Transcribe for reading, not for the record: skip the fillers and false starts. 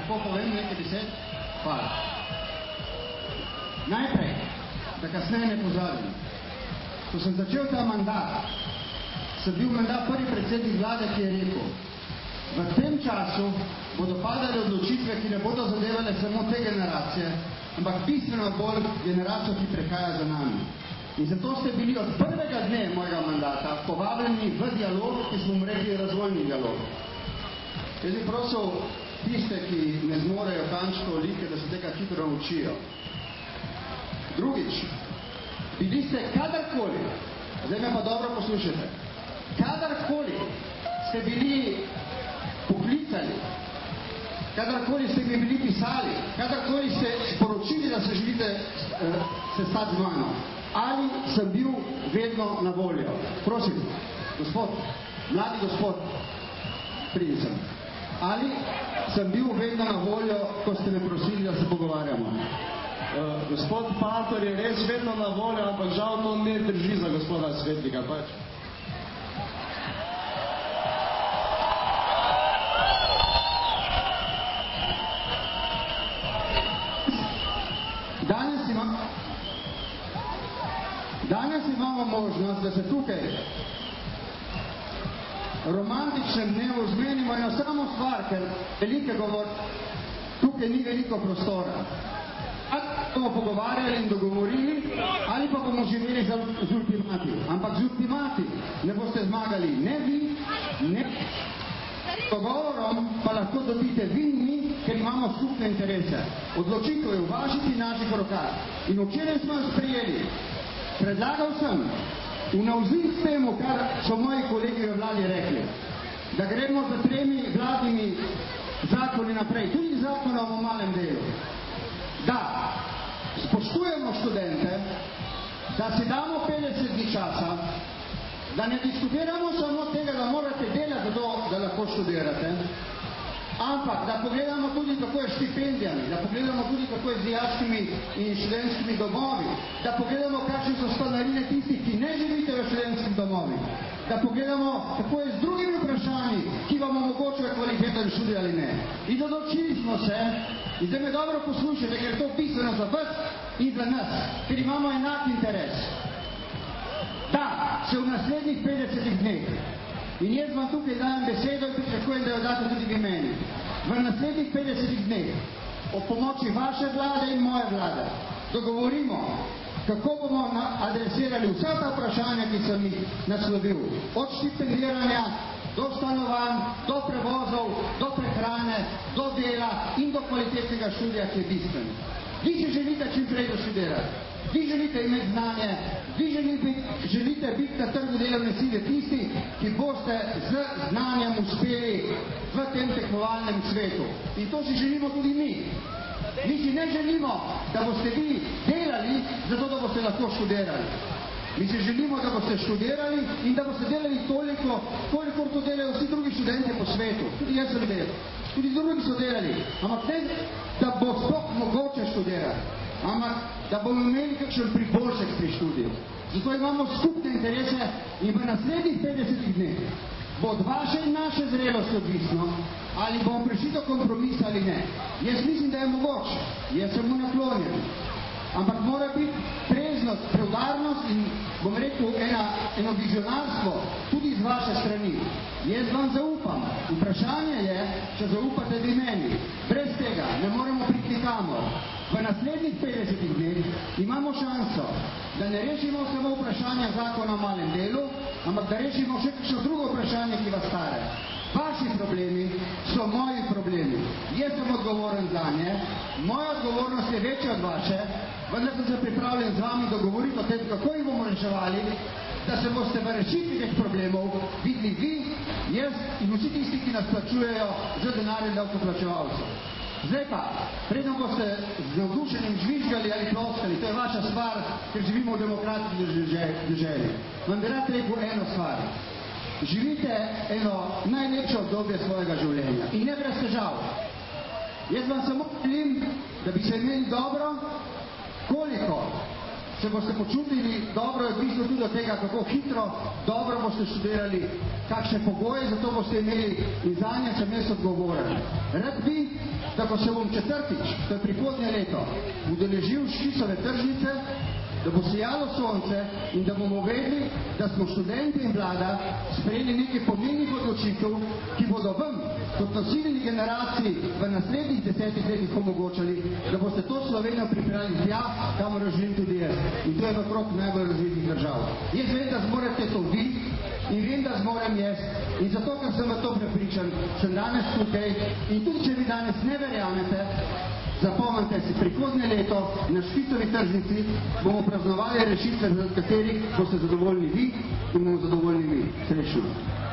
lahko povem nekaj besed? Hvala. Najprej, da kasneje ne pozabim. Ko sem začel ta mandat, sem bil menda prvi predsednik vlade, ki je rekel, v tem času bodo padale odločitve, ki ne bodo zadevale samo te generacije, ampak bistveno bolj generacijo, ki prehaja za nami. In zato ste bili od prvega dne mojega mandata povabljeni v dialog, ki smo mu rekli razvojni dialog. Jaz bi prosil tiste, ki ne zmorejo kančko olike, da se tega hitro naučijo. Drugič, bili ste kadarkoli, zdaj me pa dobro poslušajte, kadarkoli ste bili poklicani, kadarkoli ste mi bili pisali, kadarkoli ste sporočili, da se želite sestati z mano, ali sem bil vedno na voljo. Prosim, gospod, mladi gospod, pridi sem. Ali sem bil vedno na voljo, ko ste me prosili, da se pogovarjamo? Gospod Pator je res vedno na voljo, ampak žal to ne drži za gospoda Svetnika. Pač. Danes imamo možnost, da se tukaj romantičnem dnevu zmenimo eno samo stvar, ker velike govor, tukaj ni veliko prostora. Ali bomo pogovarjali in dogovorili, ali pa bomo živeli z ultimati. Ampak z ultimati ne boste zmagali ne vi, ne dogovorom, pa lahko dobite vi in mi, ker imamo skupne interese. Odločitev je v vaših in naših rokah. In včeraj smo jo sprejeli. Predlagal sem v navzid temu, kar so moji kolegi v vladi rekli, da gremo za 3 vladnimi zakoni naprej, tudi zakonom o malem delu. Da spoštujemo študente, da si damo 50 dni časa, da ne diskutiramo samo tega, da morate delati zato, da lahko študirate, ampak da pogledamo tudi, kako je s štipendijami, da pogledamo tudi, kako je z dijaškimi in študentskimi domovi, da pogledamo, kakšne so stanarine tistih, ki ne živite v študentskih domovih, da pogledamo, kako je z drugimi vprašanji, ki vam omogočajo kvaliteten študij ali ne. In odločili smo se, in zdaj me dobro poslušajte, ker je to bistveno za vas in za nas, ker imamo enak interes, da se v naslednjih 50 dneh, in jaz vam tukaj dajem besedo in pričakujem, da jo date tudi vi meni, v naslednjih 50 dneh o pomoči vaše vlade in moje vlade dogovorimo, kako bomo adresirali vsa ta vprašanja, ki sem jih naslovil, od štipendiranja do stanovanj, do prevozov, do prehrane, do dela in do kvalitetnega študija, ki je bistveno. Vi že želite čim prej doštudirati, vi želite imeti znanje, vi želite biti na trgu delovne sile tisti, ki boste z znanjem uspeli v tem tekmovalnem svetu. In to si želimo tudi mi. Mi si ne želimo, da boste vi delali, zato da boste lahko študirali. Mi si želimo, da boste študirali in da boste delali toliko, kolikor to delajo vsi drugi študenti po svetu. Tudi jaz sem delal. Tudi drugi so delali. Ampak ne, da bo sploh mogoče študirati. Ampak da bomo imeli kakšen priboljšek pri študiju. Zato imamo skupne interese in v naslednjih 50 dneh bo od vaše in naše zrelosti odvisno, ali bomo prišli do kompromisa ali ne. Jaz mislim, da je mogoče. Jaz sem mu naklonjen. Ampak mora biti treznost, preudarnost in, bom rekel, eno vizionarstvo tudi z vaše strani. Jaz vam zaupam. Vprašanje je, če zaupate vi meni. Brez tega ne moremo priti nikamor. V naslednjih 50 dneh imamo šanso, da ne rešimo samo vprašanja zakona o malem delu, ampak da rešimo še kakšno drugo vprašanje, ki vas stare. Vaši problemi so moji problemi. Jaz sem odgovoren za nje, moja odgovornost je večja od vaše, vendar sem se pripravljen z vami dogovoriti o tem, kako jih bomo reševali, da se boste v rešitvi teh problemov videli vi, jaz in vsi tisti, ki nas plačujejo z denarjem davkoplačevalcev. Zdaj pa, predno boste z navdušenjem žvižgali ali ploskali, to je vaša stvar, ker živimo v demokratični državi. Vam bi rad rekel eno stvar. Živite eno najlepše obdobje svojega življenja in ne brez težav. Jaz vam samo želim, da bi se imeli dobro, koliko se boste počutili dobro, je odvisno tudi od tega, kako hitro, dobro boste študirali, kakšne pogoje za to boste imeli in zanje sem jaz odgovoren. Rad bi, da ko se bom četrtič, to je prihodnje leto, udeležil Škicove tržnice, da bo sijalo sonce in da bomo vedeli, da smo študenti in vlada sprejeli nekaj pomembnih odločitev, ki bodo vam, kot nosilni generaciji v naslednjih 10 letih omogočali, da boste to Slovenijo pripravili tja, kamor želim tudi jaz. In to je v krog najbolj razvitih držav. Jaz vem, da zmorete to vi in vem, da zmorem jaz. In zato, ker sem v to prepričan, sem danes tukaj in tudi, če vi danes ne verjamete, zapomnite si, prihodnje leto na Škicovi tržnici bomo praznovali rešitve, za katerih boste zadovoljni vi in bomo zadovoljni vi. Srečno.